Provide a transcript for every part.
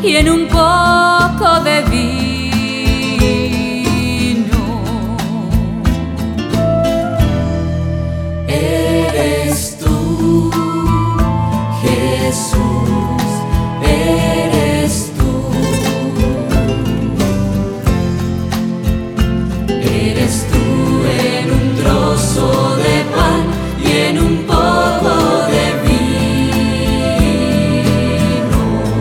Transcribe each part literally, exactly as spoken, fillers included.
y en un poco de vino. Eres tú, Jesús, eres tú. Eres tú en un trozo de pan y en un poco de vino.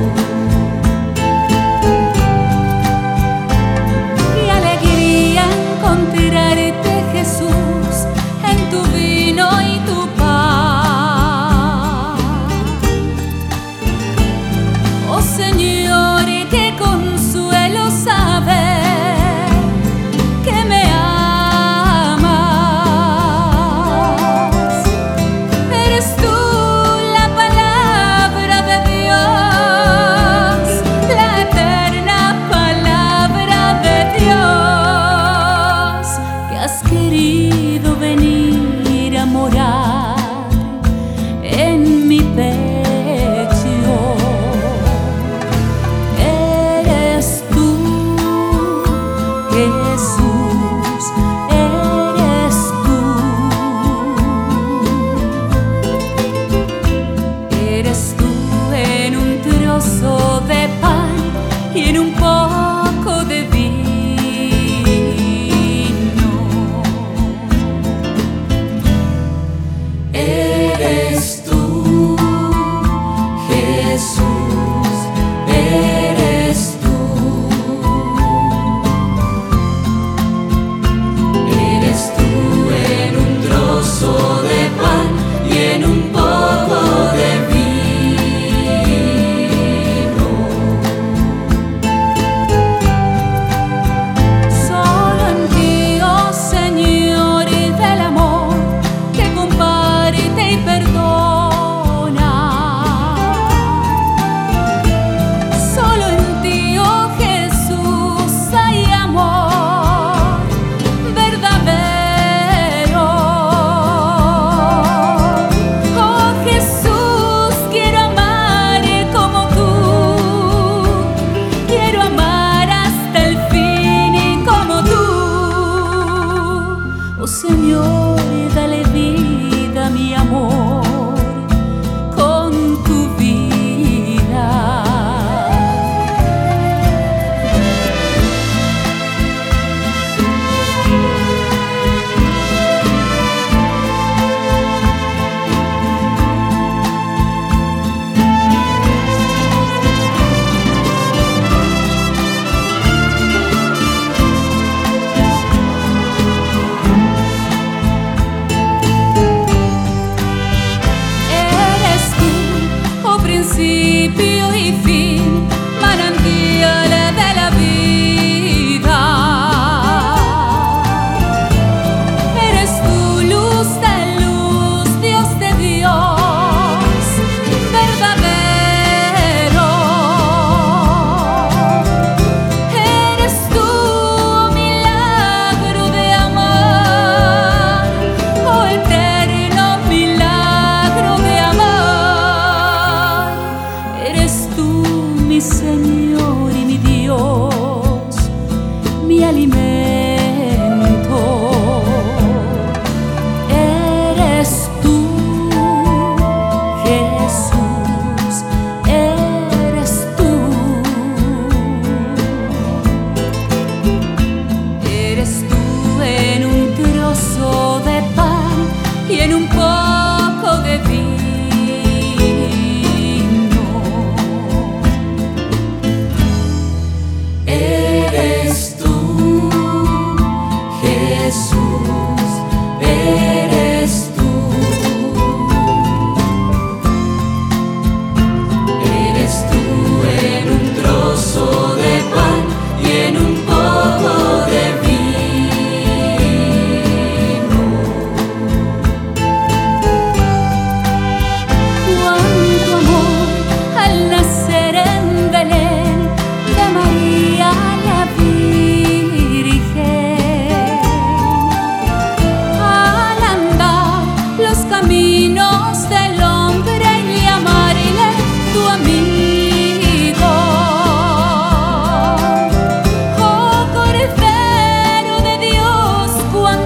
Qué alegría encontrarte, Jesús, en tu vino y tu paz. Oh Señor, qué consuelo saber que me amas. Eres tú la palabra de Dios, la eterna palabra de Dios, que has querido venir a morar en mi pecho. Eres tú, Jesús, eres tú. Eres tú en un trozo de pan y en un poco de vino. Eres tú, Jesús, eres tú. Eres tú en un trozo de pan y en un poco de vino. Solo en ti, oh Señor, del amor que comparte y perdona. Solo en ti, oh Jesús, hay amor verdadero. Oh Jesús, quiero amar como tú, quiero amar hasta el fin y como tú. Oh Señor, dale vida a mi amor con tu vida.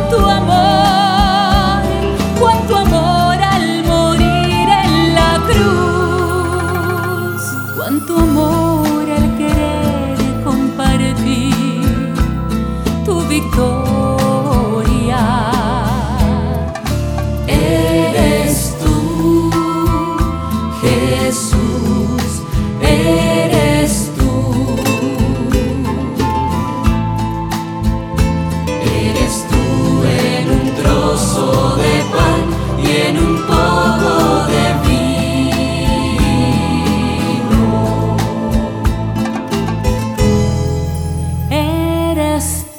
tu amor, cuánto amor al morir en la cruz, cuánto amor al querer compartir tu victoria. Eres tú, Jesús, eres tú. Eres tú en un trozo de pan y en un poco de vino. Eres